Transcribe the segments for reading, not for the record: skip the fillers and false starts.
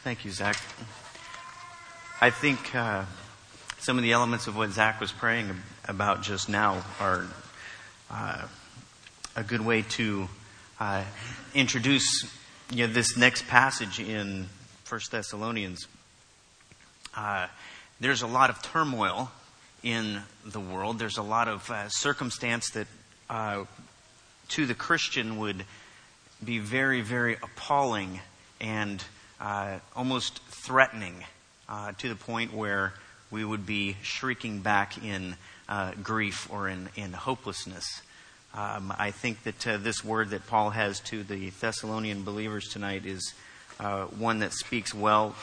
Thank you, Zach. I think some of the elements of what Zach was praying about just now are a good way to introduce this next passage in 1 Thessalonians. There's a lot of turmoil in the world. There's a lot of circumstance that to the Christian would be very, very appalling and almost threatening to the point where we would be shrieking back in grief or in hopelessness. I think that this word that Paul has to the Thessalonian believers tonight is one that speaks well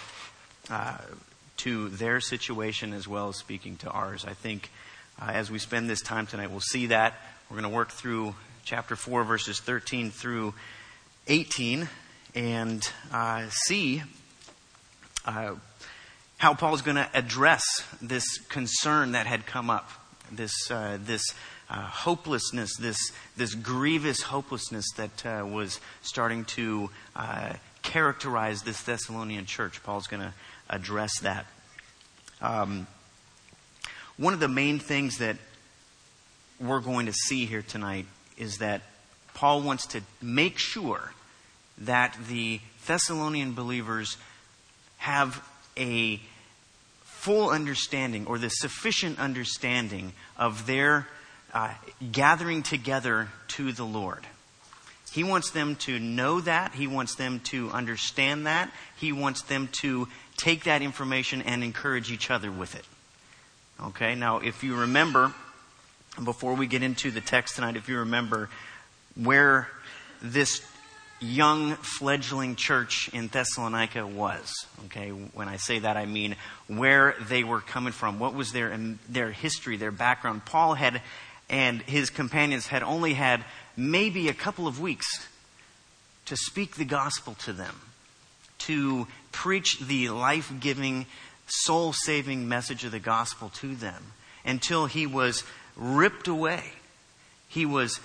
to their situation as well as speaking to ours. I think as we spend this time tonight, we'll see that. We're going to work through chapter 4, verses 13 through 18, and see how Paul's going to address this concern that had come up, this hopelessness, this grievous hopelessness that was starting to characterize this Thessalonian church. Paul's going to address that. One of the main things that we're going to see here tonight is that Paul wants to make sure that the Thessalonian believers have a full understanding or the sufficient understanding of their gathering together to the Lord. He wants them to know that. He wants them to understand that. He wants them to take that information and encourage each other with it. Okay, now if you remember, before we get into the text tonight, if you remember where this young fledgling church in Thessalonica was. Okay, when I say that, I mean where they were coming from. What was their history, their background? Paul had and his companions had only had maybe a couple of weeks to speak the gospel to them, to preach the life-giving, soul-saving message of the gospel to them, until he was ripped away. He was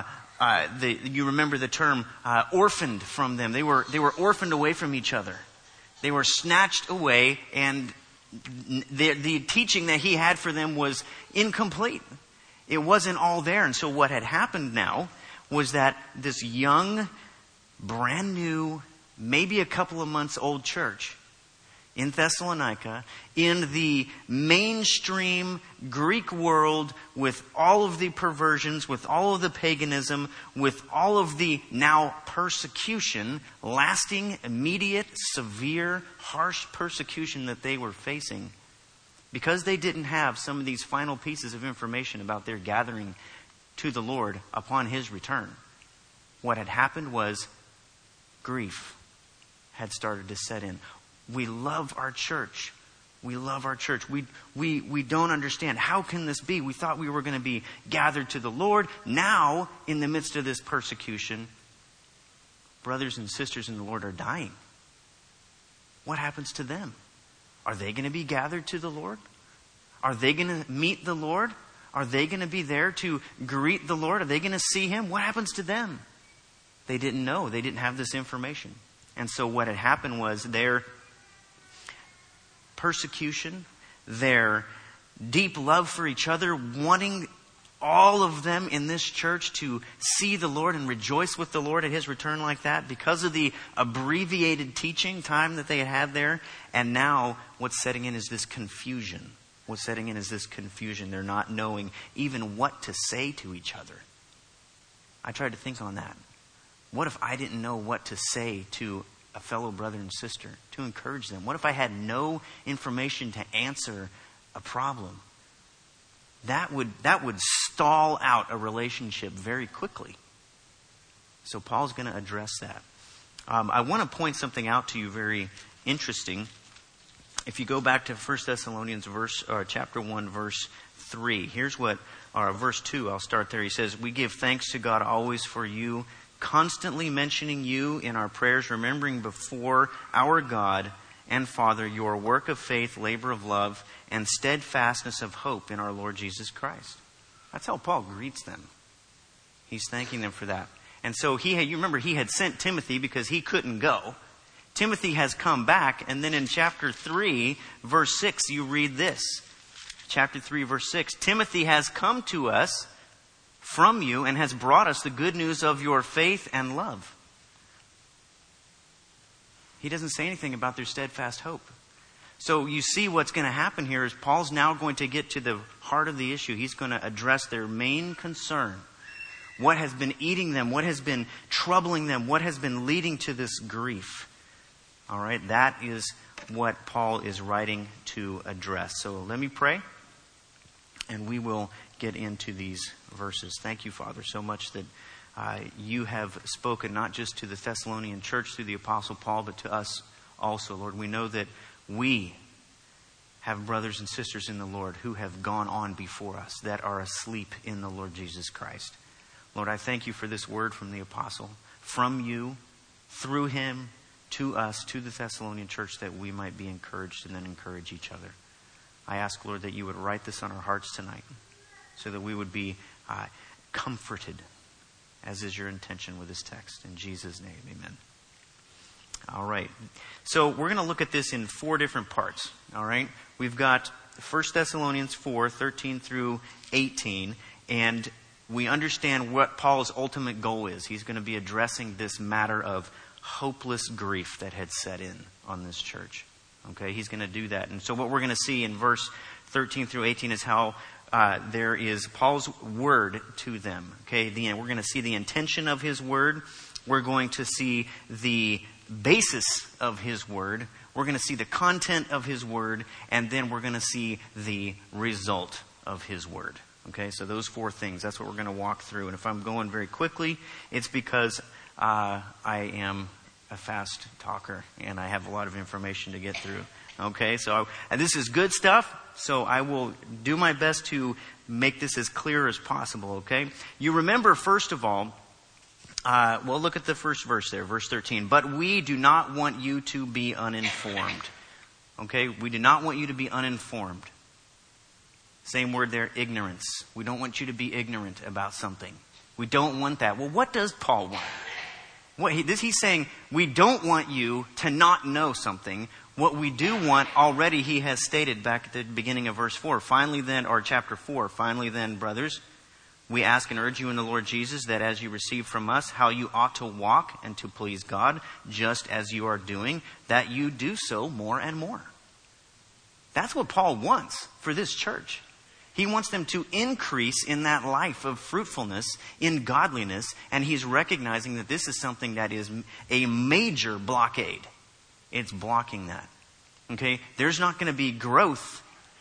you remember the term orphaned from them. They were orphaned away from each other. They were snatched away, and the teaching that he had for them was incomplete. It wasn't all there. And so what had happened now was that this young, brand new, maybe a couple of months old church in Thessalonica, in the mainstream Greek world, with all of the perversions, with all of the paganism, with all of the now persecution, lasting, immediate, severe, harsh persecution that they were facing, because they didn't have some of these final pieces of information about their gathering to the Lord upon His return. What had happened was grief had started to set in. We love our church. We love our church. We don't understand. How can this be? We thought we were going to be gathered to the Lord. Now, in the midst of this persecution, brothers and sisters in the Lord are dying. What happens to them? Are they going to be gathered to the Lord? Are they going to meet the Lord? Are they going to be there to greet the Lord? Are they going to see Him? What happens to them? They didn't know. They didn't have this information. And so what had happened was their persecution, their deep love for each other, wanting all of them in this church to see the Lord and rejoice with the Lord at His return like that, because of the abbreviated teaching time that they had there. And now what's setting in is this confusion. What's setting in is this confusion. They're not knowing even what to say to each other. I tried to think on that. What if I didn't know what to say to a fellow brother and sister, to encourage them? What if I had no information to answer a problem? That would stall out a relationship very quickly. So Paul's going to address that. I want to point something out to you very interesting. If you go back to 1 Thessalonians chapter 1, verse 3, here's what, or verse 2, I'll start there. He says, "We give thanks to God always for you, constantly mentioning you in our prayers, remembering before our God and Father your work of faith, labor of love, and steadfastness of hope in our Lord Jesus Christ." That's how Paul greets them. He's thanking them for that. And so you remember he had sent Timothy because he couldn't go. Timothy has come back, and then in chapter 3, verse 6, you read this. Chapter 3, verse 6. Timothy has come to us from you and has brought us the good news of your faith and love. He doesn't say anything about their steadfast hope. So you see what's going to happen here is Paul's now going to get to the heart of the issue. He's going to address their main concern. What has been eating them? What has been troubling them? What has been leading to this grief? All right, that is what Paul is writing to address. So let me pray, and we will get into these verses. Thank you, Father, so much that you have spoken not just to the Thessalonian church through the Apostle Paul, but to us also, Lord. We know that we have brothers and sisters in the Lord who have gone on before us, that are asleep in the Lord Jesus Christ. Lord, I thank you for this word from the Apostle, from you, through him, to us, to the Thessalonian church, that we might be encouraged and then encourage each other. I ask, Lord, that you would write this on our hearts tonight so that we would be comforted, as is your intention with this text. In Jesus' name, amen. All right. So we're going to look at this in 4 different parts. All right. We've got 1 Thessalonians 4, 13 through 18. And we understand what Paul's ultimate goal is. He's going to be addressing this matter of hopeless grief that had set in on this church. Okay. He's going to do that. And so what we're going to see in verse 13 through 18 is how there is Paul's word to them. Okay. We're going to see the intention of his word. We're going to see the basis of his word. We're going to see the content of his word. And then we're going to see the result of his word. Okay, so those 4 things, that's what we're going to walk through. And if I'm going very quickly, it's because I am a fast talker and I have a lot of information to get through. Okay, so this is good stuff, so I will do my best to make this as clear as possible, okay? You remember, first of all, well, look at the first verse there, verse 13. But we do not want you to be uninformed. Okay, we do not want you to be uninformed. Same word there, ignorance. We don't want you to be ignorant about something. We don't want that. Well, what does Paul want? He's saying we don't want you to not know something. What we do want, already he has stated back at the beginning of verse 4. Finally then, or chapter 4, finally then, brothers, we ask and urge you in the Lord Jesus that as you receive from us how you ought to walk and to please God, just as you are doing, that you do so more and more. That's what Paul wants for this church. He wants them to increase in that life of fruitfulness, in godliness, and he's recognizing that this is something that is a major blockade. It's blocking that. Okay? There's not going to be growth,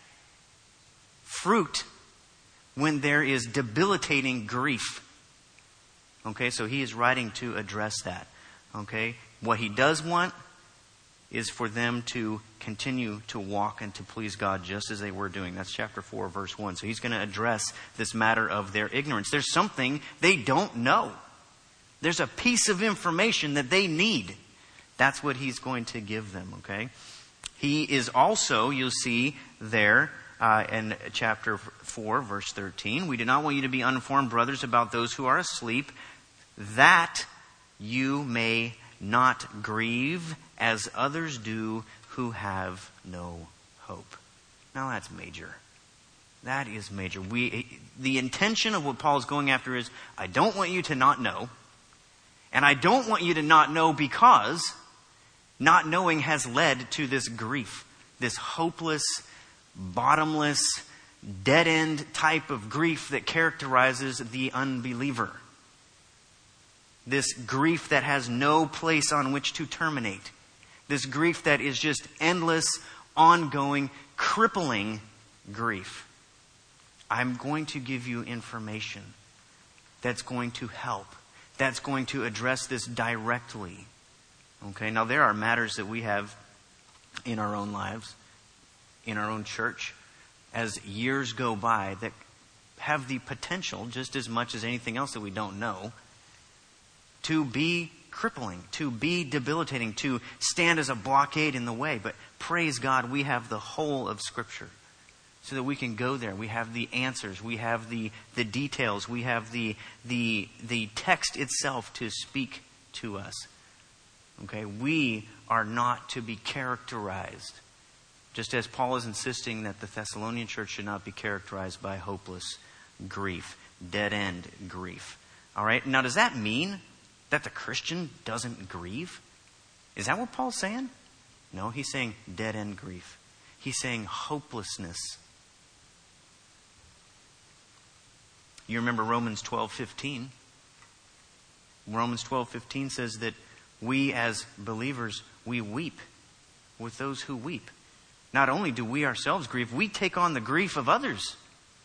fruit, when there is debilitating grief. Okay? So he is writing to address that. Okay? What he does want is for them to continue to walk and to please God just as they were doing. That's chapter 4, verse 1. So he's going to address this matter of their ignorance. There's something they don't know. There's a piece of information that they need. That's what he's going to give them, okay? He is also, you'll see there in chapter 4, verse 13, we do not want you to be uninformed, brothers, about those who are asleep, that you may not grieve as others do who have no hope. Now that's major. That is major. The intention of what Paul is going after is, I don't want you to not know. And I don't want you to not know because not knowing has led to this grief. This hopeless, bottomless, dead-end type of grief that characterizes the unbeliever. This grief that has no place on which to terminate. This grief that is just endless, ongoing, crippling grief. I'm going to give you information that's going to help. That's going to address this directly. Okay, now there are matters that we have in our own lives, in our own church, as years go by that have the potential, just as much as anything else that we don't know, to be crippling, to be debilitating, to stand as a blockade in the way. But praise God, we have the whole of Scripture so that we can go there. We have the answers. We have the details. We have the text itself to speak to us. Okay? We are not to be characterized, just as Paul is insisting that the Thessalonian church should not be characterized by hopeless grief, dead-end grief. All right? Now, does that mean that the Christian doesn't grieve? Is that what Paul's saying? No, he's saying dead-end grief. He's saying hopelessness. You remember Romans 12:15. Romans 12:15 says that we as believers, we weep with those who weep. Not only do we ourselves grieve, we take on the grief of others.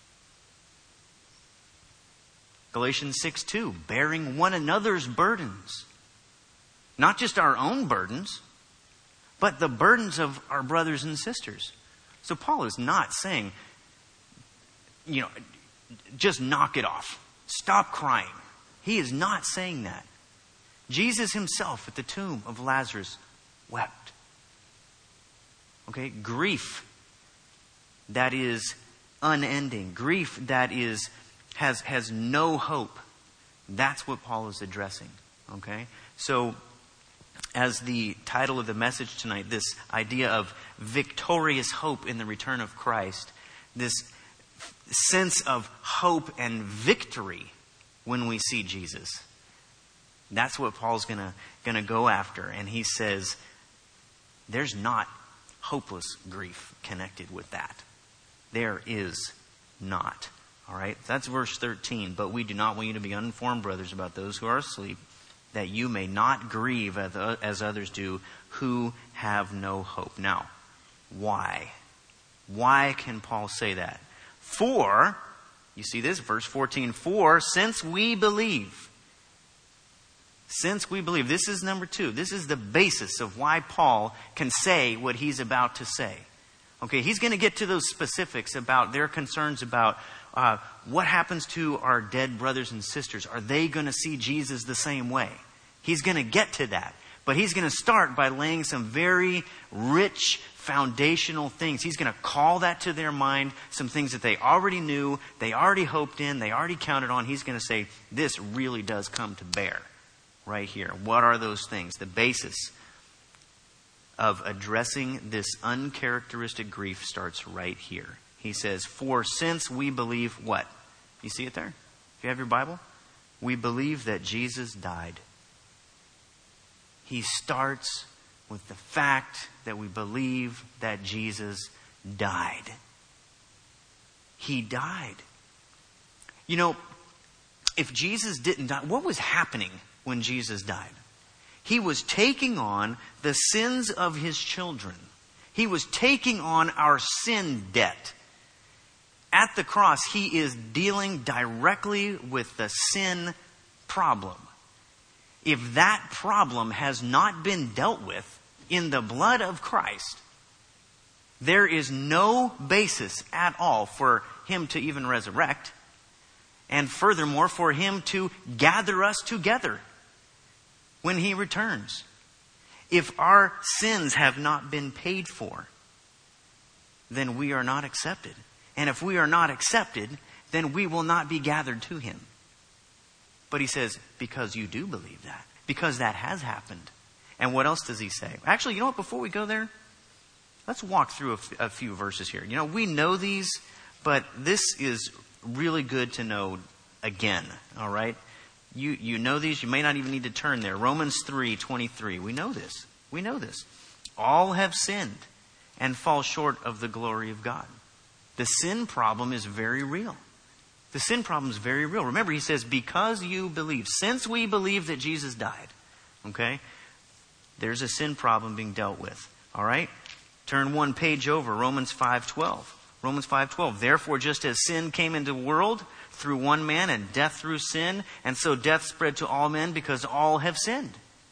Galatians 6:2, bearing one another's burdens. Not just our own burdens, but the burdens of our brothers and sisters. So Paul is not saying, just knock it off. Stop crying. He is not saying that. Jesus himself at the tomb of Lazarus wept. Okay, grief that is unending, grief that has no hope. That's what Paul is addressing. Okay, so as the title of the message tonight, this idea of victorious hope in the return of Christ, this sense of hope and victory when we see Jesus. That's what Paul's gonna go after. And he says there's not hopeless grief connected with that. There is not. All right? That's verse 13. But we do not want you to be uninformed, brothers, about those who are asleep, that you may not grieve as others do who have no hope. Now, why? Why can Paul say that? For, you see this, verse 14, for since we believe, this is number 2. This is the basis of why Paul can say what he's about to say. Okay, he's going to get to those specifics about their concerns about what happens to our dead brothers and sisters. Are they going to see Jesus the same way? He's going to get to that. But he's going to start by laying some very rich foundational things. He's going to call that to their mind, some things that they already knew, they already hoped in, they already counted on. He's going to say, this really does come to bear right here. What are those things? The basis of addressing this uncharacteristic grief starts right here. He says, for since we believe what? You see it there? If you have your Bible? We believe that Jesus died. He starts with the fact that we believe that Jesus died. He died. If Jesus didn't die, what was happening when Jesus died? He was taking on the sins of his children. He was taking on our sin debt. At the cross, he is dealing directly with the sin problem. If that problem has not been dealt with in the blood of Christ, there is no basis at all for him to even resurrect, and furthermore for him to gather us together when he returns. If our sins have not been paid for, then we are not accepted. And if we are not accepted, then we will not be gathered to him. But he says, because you do believe that. Because that has happened. And what else does he say? Actually, you know what? Before we go there, let's walk through a few verses here. We know these, but this is really good to know again. All right? You know these. You may not even need to turn there. Romans 3:23. We know this. We know this. All have sinned and fall short of the glory of God. The sin problem is very real. The sin problem is very real. Remember, he says, because you believe, since we believe that Jesus died, okay, there's a sin problem being dealt with. All right? Turn one page over, Romans 5:12. Romans 5:12. Therefore, just as sin came into the world through one man and death through sin, and so death spread to all men because all have sinned.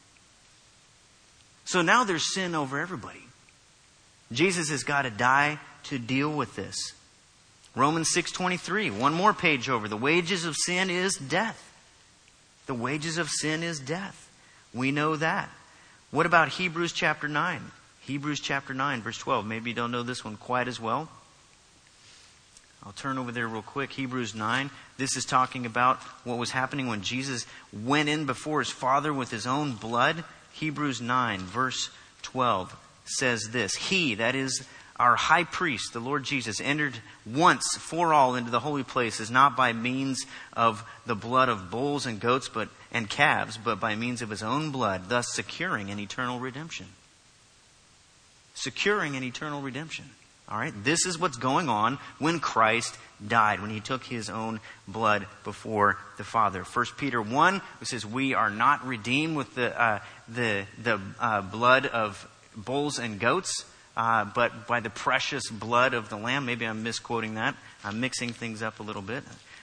So now there's sin over everybody. Jesus has got to die to deal with this. Romans 6:23, one more page over. The wages of sin is death. The wages of sin is death. We know that. What about Hebrews chapter 9? Hebrews chapter 9, verse 12. Maybe you don't know this one quite as well. I'll turn over there real quick. Hebrews 9. This is talking about what was happening when Jesus went in before his Father with his own blood. Hebrews 9, verse 12 says this: He, that is our high priest, the Lord Jesus, entered once for all into the holy places, not by means of the blood of bulls and goats and calves, but by means of his own blood, thus securing an eternal redemption. Securing an eternal redemption. All right? This is what's going on when Christ died, when he took his own blood before the Father. 1 Peter 1, it says, we are not redeemed with the blood of bulls and goats, but by the precious blood of the Lamb. Maybe I'm misquoting that. I'm mixing things up a little bit.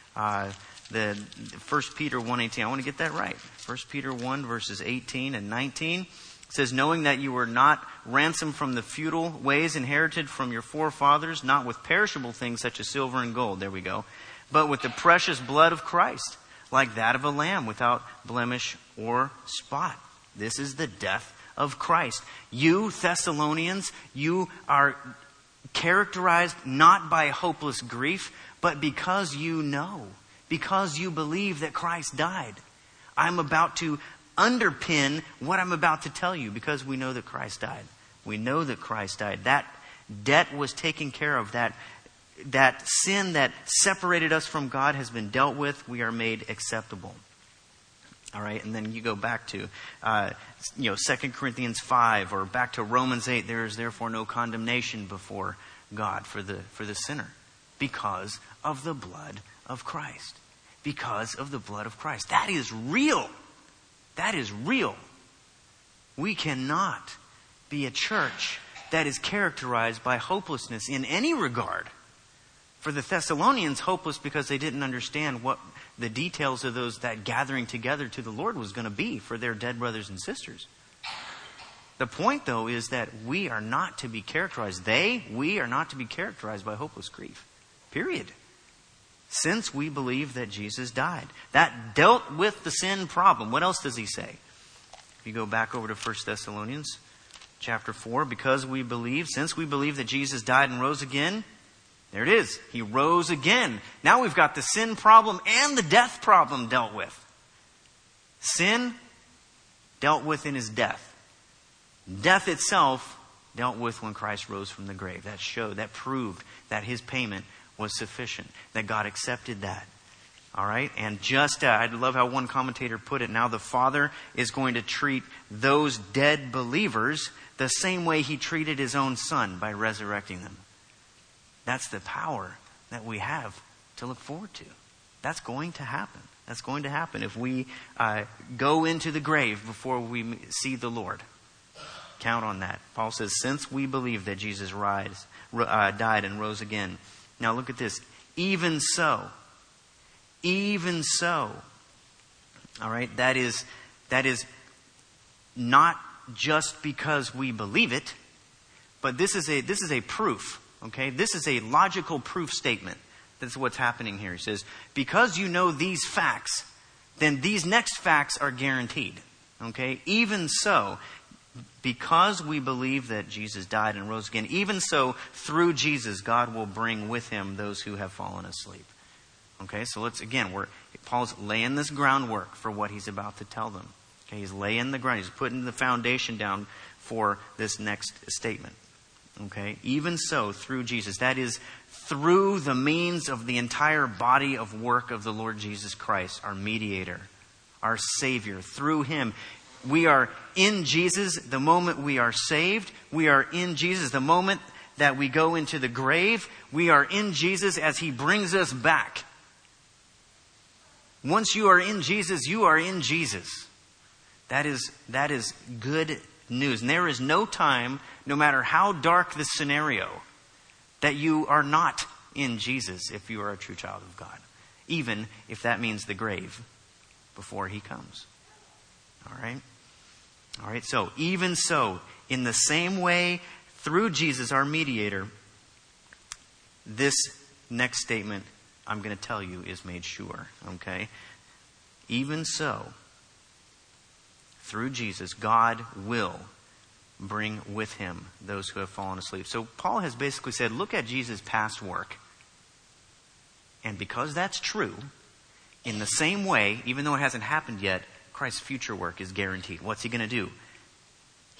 The 1 Peter 1:18. I want to get that right. 1 Peter 1, verses 18 and 19. It says, knowing that you were not ransomed from the futile ways inherited from your forefathers, not with perishable things such as silver and gold, there we go, but with the precious blood of Christ, like that of a lamb without blemish or spot. This is the death of Christ. You, Thessalonians, you are characterized not by hopeless grief, but because you know, because you believe that Christ died. I'm about to underpin what I'm about to tell you because we know that Christ died. We know that Christ died. That debt was taken care of. That sin that separated us from God has been dealt with. We are made acceptable. All right, and then you go back to 2 Corinthians 5 or back to Romans 8. There is therefore no condemnation before God for the sinner because of the blood of Christ. Because of the blood of Christ. That is real. That is real. We cannot be a church that is characterized by hopelessness in any regard. For the Thessalonians, hopeless because they didn't understand what the details of that gathering together to the Lord was going to be for their dead brothers and sisters. The point, though, is that we are not to be characterized. We are not to be characterized by hopeless grief. Period. Since we believe that Jesus died. That dealt with the sin problem. What else does he say? If you go back over to 1 Thessalonians chapter 4, since we believe that Jesus died and rose again, there it is. He rose again. Now we've got the sin problem and the death problem dealt with. Sin dealt with in his death. Death itself dealt with when Christ rose from the grave. That proved that his payment was sufficient, that God accepted that. All right? And I love how one commentator put it. Now the Father is going to treat those dead believers the same way he treated his own Son by resurrecting them. That's the power that we have to look forward to. That's going to happen. That's going to happen if we go into the grave before we see the Lord. Count on that. Paul says, since we believe that Jesus died and rose again. Now look at this. Even so. All right, that is not just because we believe it, but this is a proof. Okay, this is a logical proof statement. That's what's happening here. He says, because you know these facts, then these next facts are guaranteed. Okay, even so, because we believe that Jesus died and rose again, even so, through Jesus, God will bring with him those who have fallen asleep. Okay, so Paul's laying this groundwork for what he's about to tell them. Okay, he's laying the ground. He's putting the foundation down for this next statement. Okay, even so, through Jesus. That is, through the means of the entire body of work of the Lord Jesus Christ, our mediator, our Savior. Through him, we are in Jesus the moment we are saved. We are in Jesus the moment that we go into the grave. We are in Jesus as he brings us back. Once you are in Jesus, you are in Jesus. That is good news. And there is no time, no matter how dark the scenario, that you are not in Jesus if you are a true child of God. Even if that means the grave before he comes. All right, so even so, in the same way, through Jesus, our mediator, this next statement I'm going to tell you is made sure. Okay? Even so, through Jesus, God will bring with him those who have fallen asleep. So Paul has basically said, look at Jesus' past work. And because that's true, in the same way, even though it hasn't happened yet, Christ's future work is guaranteed. What's he going to do?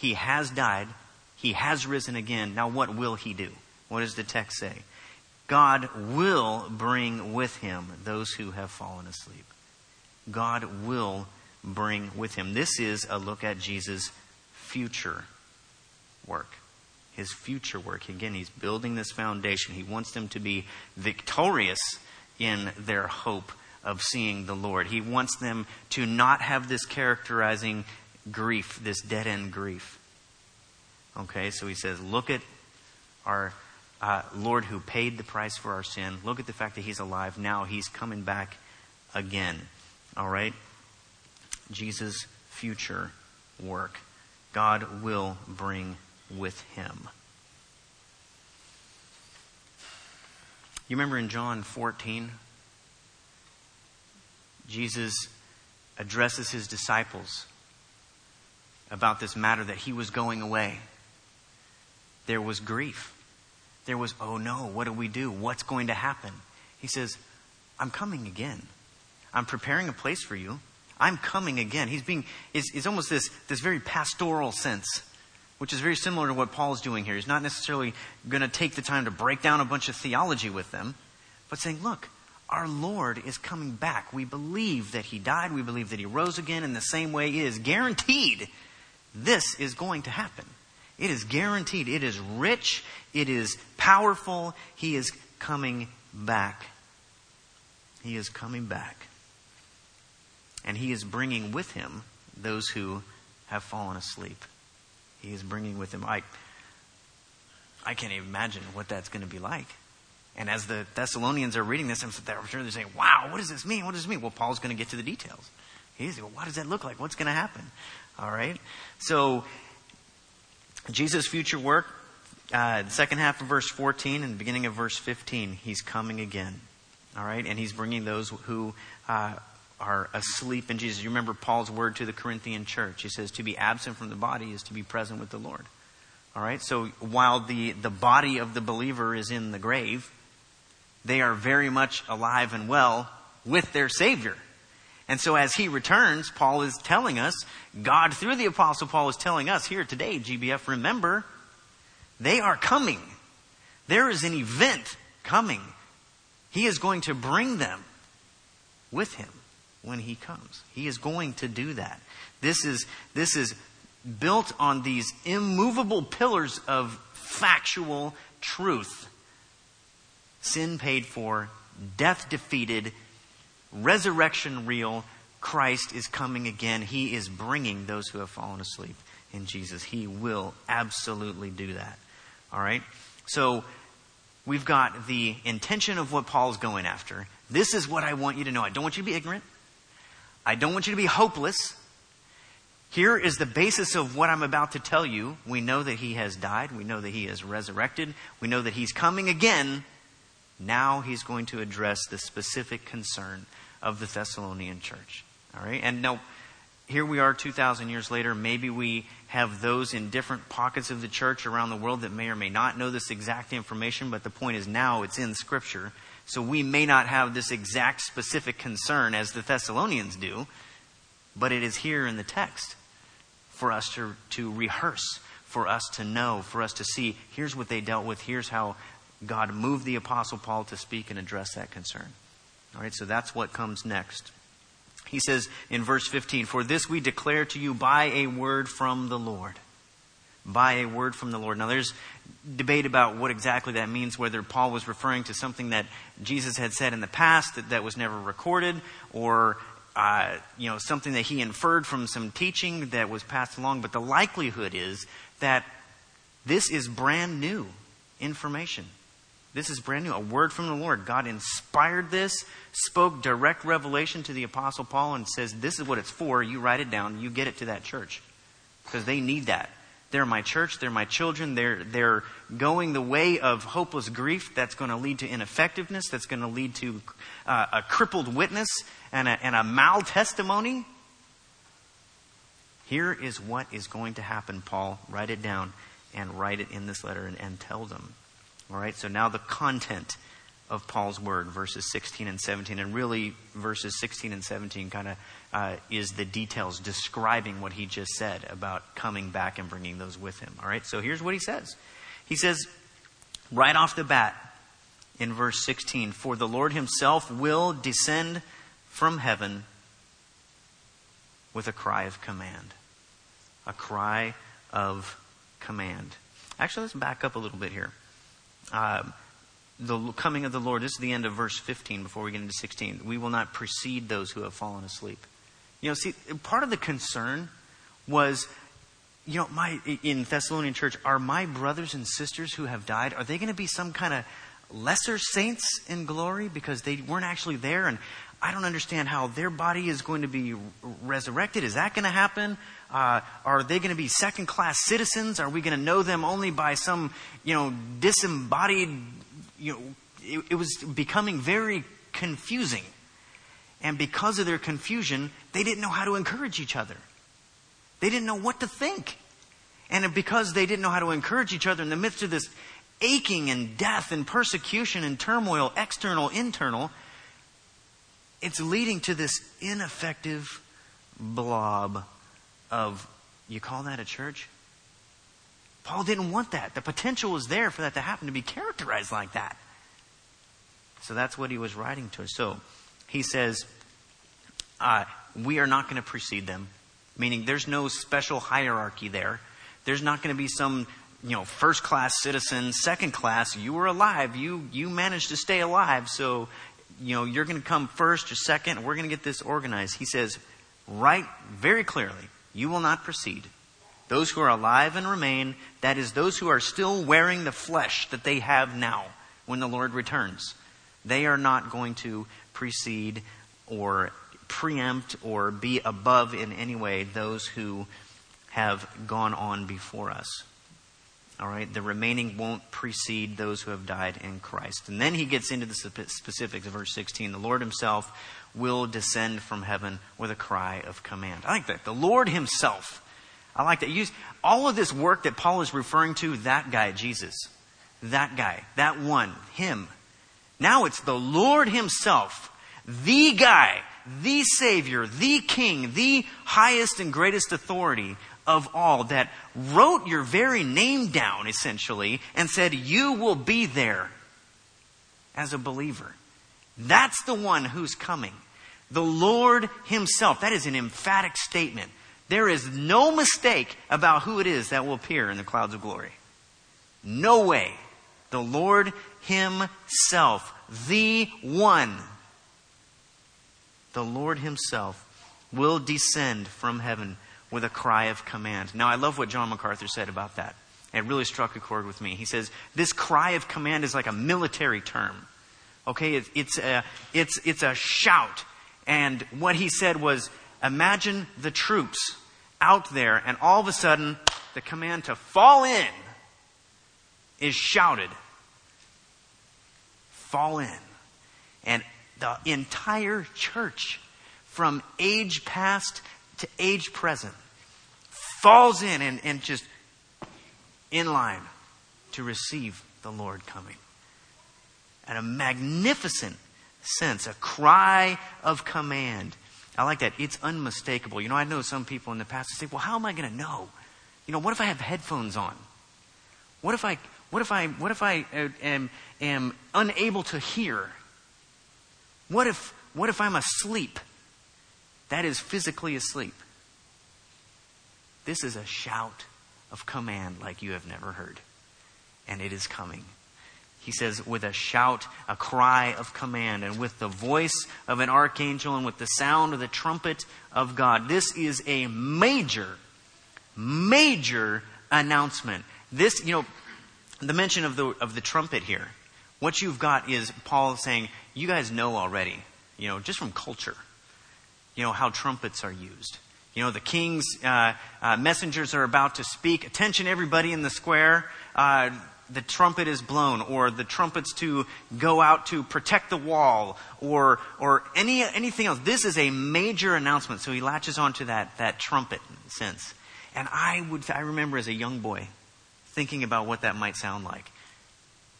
He has died. He has risen again. Now what will he do? What does the text say? God will bring with him those who have fallen asleep. God will bring with him. This is a look at Jesus' future work. His future work. Again, he's building this foundation. He wants them to be victorious in their hope of seeing the Lord. He wants them to not have this characterizing grief, this dead-end grief. Okay, so he says, look at our Lord who paid the price for our sin. Look at the fact that he's alive. Now he's coming back again. All right? Jesus' future work. God will bring with him. You remember in John 14, Jesus addresses his disciples about this matter that he was going away. There was grief. There was, oh no, what do we do? What's going to happen? He says, I'm coming again. I'm preparing a place for you. I'm coming again. It's almost this very pastoral sense, which is very similar to what Paul is doing here. He's not necessarily going to take the time to break down a bunch of theology with them, but saying, look, our Lord is coming back. We believe that he died. We believe that he rose again. In the same way, it is guaranteed this is going to happen. It is guaranteed. It is rich. It is powerful. He is coming back. He is coming back. And he is bringing with him those who have fallen asleep. He is bringing with him. I can't even imagine what that's going to be like. And as the Thessalonians are reading this, I'm sure they're saying, wow, what does this mean? What does this mean? Well, Paul's going to get to the details. He's well, what does that look like? What's going to happen? All right. So, Jesus' future work, the second half of verse 14 and the beginning of verse 15, he's coming again. All right. And he's bringing those who are asleep in Jesus. You remember Paul's word to the Corinthian church. He says to be absent from the body is to be present with the Lord. All right. So while the body of the believer is in the grave, they are very much alive and well with their Savior. And so as he returns, Paul is telling us, God through the Apostle Paul is telling us here today, GBF, remember, they are coming. There is an event coming. He is going to bring them with him when he comes. He is going to do that. This is built on these immovable pillars of factual truth. Sin paid for, death defeated, resurrection real. Christ is coming again. He is bringing those who have fallen asleep in Jesus. He will absolutely do that. All right? So we've got the intention of what Paul's going after. This is what I want you to know. I don't want you to be ignorant. I don't want you to be hopeless. Here is the basis of what I'm about to tell you. We know that he has died. We know that he is resurrected. We know that he's coming again. Now he's going to address the specific concern of the Thessalonian church. All right? And now, here we are 2,000 years later. Maybe we have those in different pockets of the church around the world that may or may not know this exact information, but the point is now it's in Scripture. So we may not have this exact specific concern as the Thessalonians do, but it is here in the text for us to rehearse, for us to know, for us to see, here's what they dealt with, here's how God moved the Apostle Paul to speak and address that concern. All right, so that's what comes next. He says in verse 15, for this we declare to you by a word from the Lord. By a word from the Lord. Now there's debate about what exactly that means, whether Paul was referring to something that Jesus had said in the past that was never recorded, or something that he inferred from some teaching that was passed along. But the likelihood is that this is brand new information. This is brand new. A word from the Lord. God inspired this, spoke direct revelation to the Apostle Paul, and says, this is what it's for. You write it down. You get it to that church. Because they need that. They're my church. They're my children. They're going the way of hopeless grief. That's going to lead to ineffectiveness. That's going to lead to a crippled witness and a mal testimony. Here is what is going to happen, Paul. Write it down and write it in this letter and tell them. All right, so now the content of Paul's word, verses 16 and 17. And really, verses 16 and 17 kind of is the details describing what he just said about coming back and bringing those with him. All right, so here's what he says. He says, right off the bat, in verse 16, "For the Lord himself will descend from heaven with a cry of command." A cry of command. Actually, let's back up a little bit here. The coming of the Lord, this is the end of verse 15 before we get into 16. "We will not precede those who have fallen asleep." See, part of the concern was, in Thessalonian church, are my brothers and sisters who have died, are they going to be some kind of lesser saints in glory because they weren't actually there? And I don't understand how their body is going to be resurrected. Is that going to happen? Are they going to be second-class citizens? Are we going to know them only by some, disembodied, it was becoming very confusing. And because of their confusion, they didn't know how to encourage each other. They didn't know what to think. And because they didn't know how to encourage each other in the midst of this aching and death and persecution and turmoil, external, internal, it's leading to this ineffective blob of, you call that a church? Paul didn't want that. The potential was there for that to happen, to be characterized like that. So that's what he was writing to us. So he says, we are not going to precede them. Meaning there's no special hierarchy there. There's not going to be some, first class citizen, second class. You were alive. You managed to stay alive. So, you're going to come first or second. And we're going to get this organized. He says, right, very clearly, you will not precede. Those who are alive and remain, that is, those who are still wearing the flesh that they have now when the Lord returns, they are not going to precede or preempt or be above in any way those who have gone on before us. All right, the remaining won't precede those who have died in Christ. And then he gets into the specifics of verse 16. The Lord himself will descend from heaven with a cry of command. I like that. The Lord himself. I like that. All of this work that Paul is referring to, that guy, Jesus. That guy. That one. Him. Now it's the Lord himself. The guy. The Savior. The King. The highest and greatest authority of all, that wrote your very name down, essentially, and said, you will be there as a believer. That's the one who's coming. The Lord himself. That is an emphatic statement. There is no mistake about who it is that will appear in the clouds of glory. No way. The Lord himself. The one. The Lord himself will descend from heaven with a cry of command. Now, I love what John MacArthur said about that. It really struck a chord with me. He says, this cry of command is like a military term. Okay, it's a shout. And what he said was, imagine the troops out there, and all of a sudden, the command to fall in is shouted. Fall in. And the entire church, from age past to age present, falls in and just in line to receive the Lord coming. And a magnificent sense, a cry of command. I like that. It's unmistakable. I know some people in the past say, well, how am I going to know? What if I have headphones on? What if I am unable to hear? What if I'm asleep? That is physically asleep. This is a shout of command like you have never heard. And it is coming. He says, with a shout, a cry of command, and with the voice of an archangel, and with the sound of the trumpet of God. This is a major, major announcement. This, the mention of the trumpet here. What you've got is Paul saying, you guys know already, just from culture, how trumpets are used. The king's messengers are about to speak. Attention, everybody in the square. The trumpet is blown, or the trumpet's to go out to protect the wall, or anything else. This is a major announcement. So he latches onto that trumpet sense. And I remember as a young boy thinking about what that might sound like.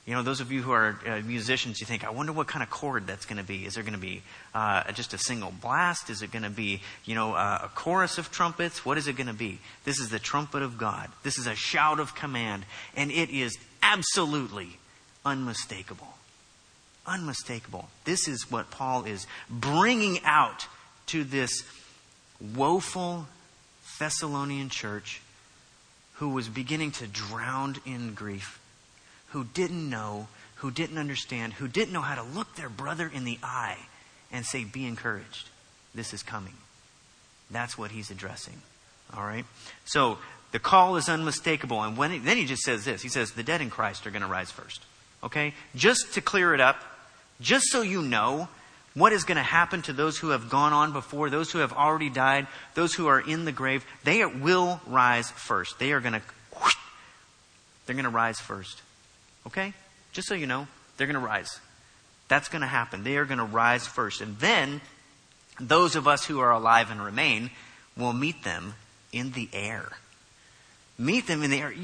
those of you who are musicians, you think, I wonder what kind of chord that's going to be. Is there going to be just a single blast? Is it going to be, a chorus of trumpets? What is it going to be? This is the trumpet of God. This is a shout of command. And it is absolutely unmistakable. Unmistakable. This is what Paul is bringing out to this woeful Thessalonian church who was beginning to drown in grief, who didn't know, who didn't understand, who didn't know how to look their brother in the eye and say, be encouraged. This is coming. That's what he's addressing. All right? So the call is unmistakable. And then he just says this. He says, the dead in Christ are going to rise first. Okay? Just to clear it up, just so you know what is going to happen to those who have gone on before, those who have already died, those who are in the grave, they will rise first. They're going to rise first. Okay? Just so you know, they're going to rise. That's going to happen. They are going to rise first. And then, those of us who are alive and remain will meet them in the air. Meet them in the air.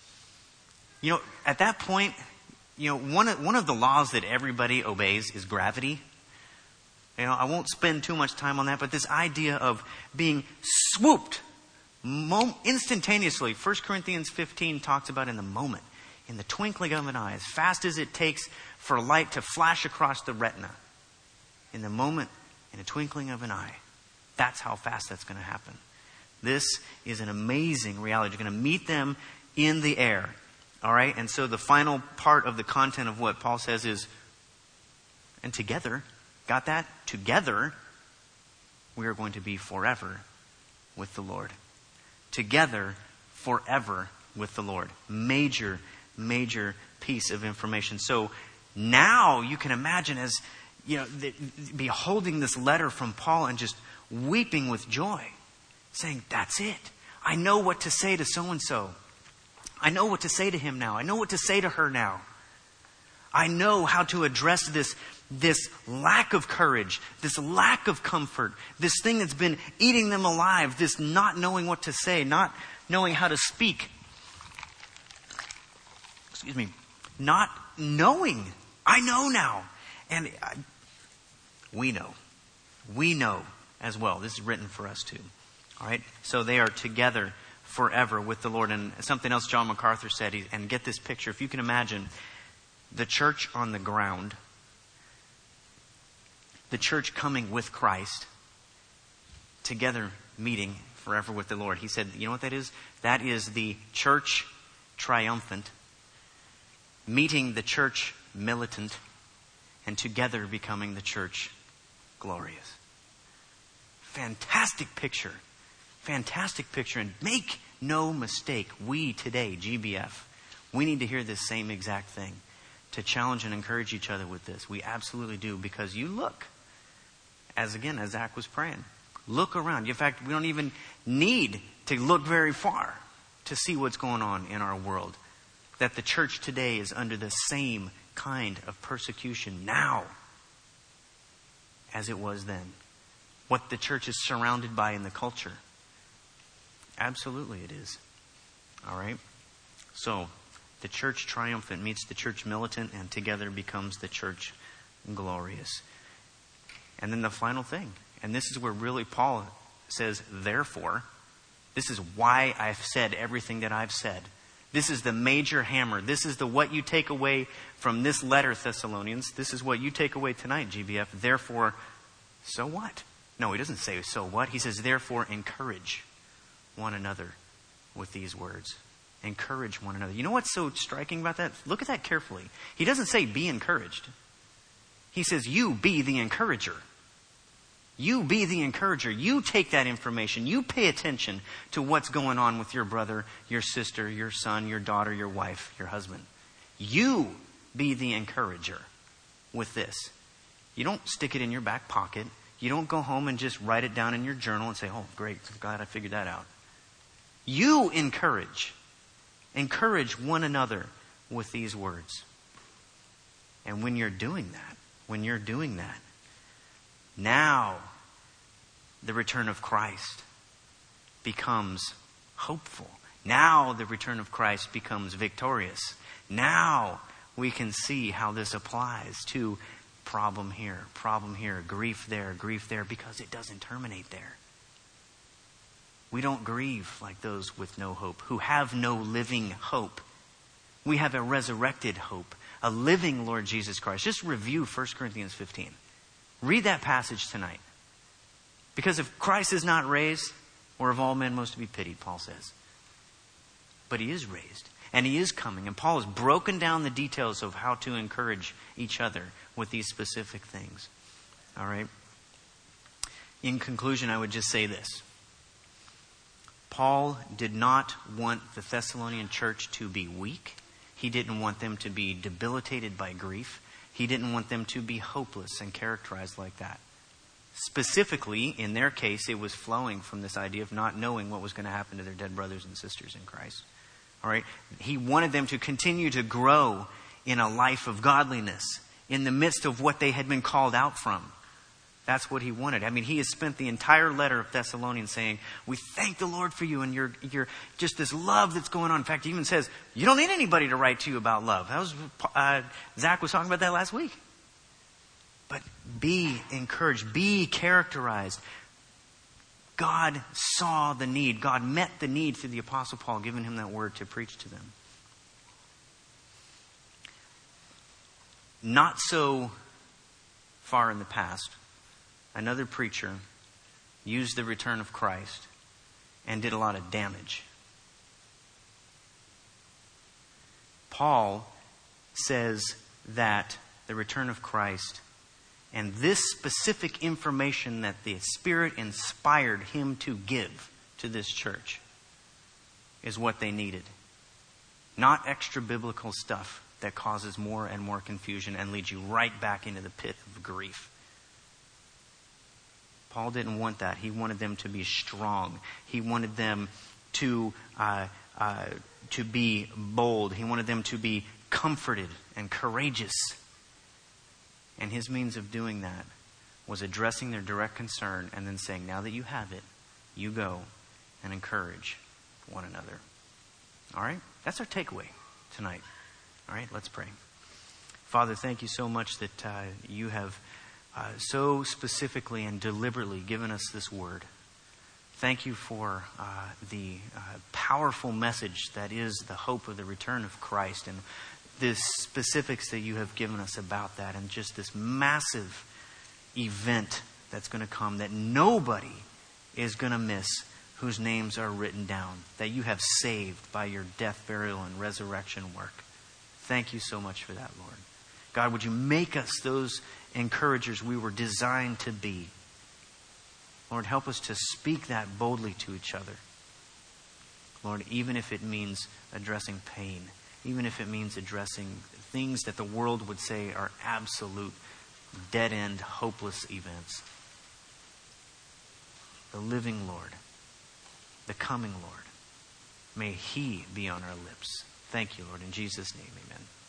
At that point, one of the laws that everybody obeys is gravity. I won't spend too much time on that, but this idea of being swooped instantaneously. 1 Corinthians 15 talks about in the moment, in the twinkling of an eye, as fast as it takes for light to flash across the retina. In the moment, in a twinkling of an eye. That's how fast that's going to happen. This is an amazing reality. You're going to meet them in the air. All right? And so the final part of the content of what Paul says is, and together, got that? Together, we are going to be forever with the Lord. Together, forever with the Lord. Major piece of information. So now you can imagine as, beholding this letter from Paul and just weeping with joy, saying, that's it. I know what to say to so-and-so. I know what to say to him now. I know what to say to her now. I know how to address this lack of courage, this lack of comfort, this thing that's been eating them alive, this not knowing what to say, not knowing how to speak. Not knowing. I know now. And we know. We know as well. This is written for us too. All right? So they are together forever with the Lord. And something else John MacArthur said, and get this picture. If you can imagine the church on the ground, the church coming with Christ, together meeting forever with the Lord. He said, you know what that is? That is the church triumphant, meeting the church militant, and together becoming the church glorious. Fantastic picture. Fantastic picture. And make no mistake, we today, GBF, we need to hear this same exact thing. To challenge and encourage each other with this. We absolutely do. Because you look, as Zach was praying, look around. In fact, we don't even need to look very far to see what's going on in our world. That the church today is under the same kind of persecution now as it was then. What the church is surrounded by in the culture. Absolutely it is. All right? So, the church triumphant meets the church militant and together becomes the church glorious. And then the final thing, and this is where really Paul says, therefore, this is why I've said everything that I've said. This is the major hammer. This is what you take away from this letter, Thessalonians. This is what you take away tonight, GBF. Therefore, so what? No, he doesn't say so what. He says, therefore, encourage one another with these words. Encourage one another. You know what's so striking about that? Look at that carefully. He doesn't say be encouraged. He says you be the encourager. You be the encourager. You take that information. You pay attention to what's going on with your brother, your sister, your son, your daughter, your wife, your husband. You be the encourager with this. You don't stick it in your back pocket. You don't go home and just write it down in your journal and say, oh, great, glad I figured that out. You encourage. Encourage one another with these words. And when you're doing that, now the return of Christ becomes hopeful. Now the return of Christ becomes victorious. Now we can see how this applies to problem here, grief there, because it doesn't terminate there. We don't grieve like those with no hope, who have no living hope. We have a resurrected hope, a living Lord Jesus Christ. Just review 1 Corinthians 15. Read that passage tonight. Because if Christ is not raised, we're of all men most to be pitied, Paul says. But he is raised, and he is coming. And Paul has broken down the details of how to encourage each other with these specific things. All right? In conclusion, I would just say this. Paul did not want the Thessalonian church to be weak. He didn't want them to be debilitated by grief. He didn't want them to be hopeless and characterized like that. Specifically, in their case, it was flowing from this idea of not knowing what was going to happen to their dead brothers and sisters in Christ. All right? He wanted them to continue to grow in a life of godliness in the midst of what they had been called out from. That's what he wanted. I mean, he has spent the entire letter of Thessalonians saying, we thank the Lord for you and your just this love that's going on. In fact, he even says, you don't need anybody to write to you about love. That was Zach was talking about that last week. But be encouraged. Be characterized. God saw the need. God met the need through the Apostle Paul, giving him that word to preach to them. Not so far in the past, another preacher used the return of Christ and did a lot of damage. Paul says that the return of Christ and this specific information that the Spirit inspired him to give to this church is what they needed. Not extra biblical stuff that causes more and more confusion and leads you right back into the pit of grief. Paul didn't want that. He wanted them to be strong. He wanted them to be bold. He wanted them to be comforted and courageous. And his means of doing that was addressing their direct concern and then saying, now that you have it, you go and encourage one another. All right? That's our takeaway tonight. All right? Let's pray. Father, thank you so much that you have so specifically and deliberately given us this word. Thank you for the powerful message that is the hope of the return of Christ and the specifics that you have given us about that and just this massive event that's going to come that nobody is going to miss whose names are written down, that you have saved by your death, burial, and resurrection work. Thank you so much for that, Lord. God, would you make us those encouragers we were designed to be? Lord, help us to speak that boldly to each other. Lord, even if it means addressing pain, even if it means addressing things that the world would say are absolute, dead-end, hopeless events. The living Lord, the coming Lord, may He be on our lips. Thank you, Lord. In Jesus' name, amen.